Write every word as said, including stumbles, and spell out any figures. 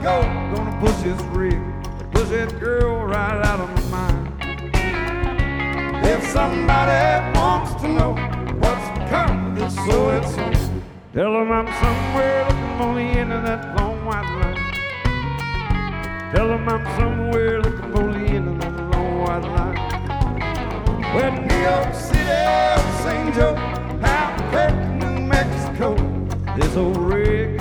Mexico, gonna push this rig, push that girl right out of my mind. If somebody wants to know what's coming, it's so it's so. Tell them I'm somewhere looking for the end of that long white line. Tell them I'm somewhere looking for the end of that long white line. Well, New York City, Saint Joe, Albuquerque, New Mexico, this old rig